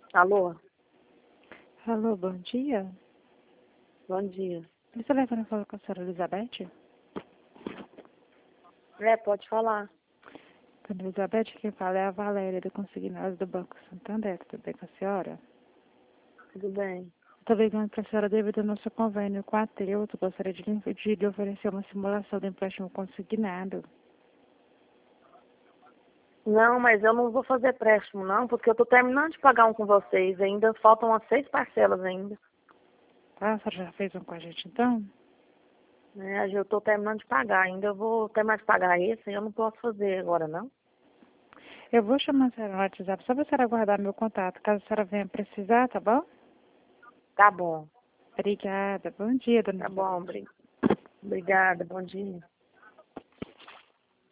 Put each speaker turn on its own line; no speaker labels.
Alô?
Alô, bom dia.
Bom dia.
Esse telefone fala com a senhora Elizabeth?
Pode falar.
Dona Elizabeth, quem fala é a Valéria do Consignados do Banco Santander. Tudo bem com a senhora?
Tudo bem?
Estou ligando para a senhora devido ao nosso convênio com a Treuto. Gostaria de lhe oferecer uma simulação de empréstimo consignado.
Não, mas eu não vou fazer empréstimo não, porque eu tô terminando de pagar um com vocês. Ainda faltam umas 6 parcelas ainda.
Ah, a senhora já fez um com a gente então?
Né? Eu tô terminando de pagar. Ainda eu vou terminar de pagar esse, eu não posso fazer agora não.
Eu vou chamar a senhora no WhatsApp só para a senhora guardar meu contato, caso a senhora venha precisar, tá bom?
Tá bom.
Obrigada. Bom dia, dona
Tá bom.
Elizabeth.
Obrigada. Bom dia.